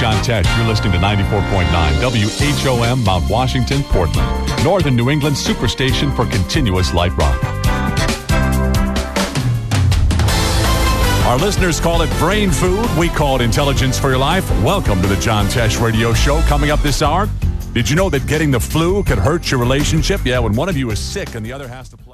John Tesh. You're listening to 94.9 WHOM, Mount Washington, Portland. Northern New England's superstation for continuous light rock. Our listeners call it brain food. We call it intelligence for your life. Welcome to the John Tesh Radio Show. Coming up this hour, did you know that getting the flu could hurt your relationship? Yeah, when one of you is sick and the other has to play.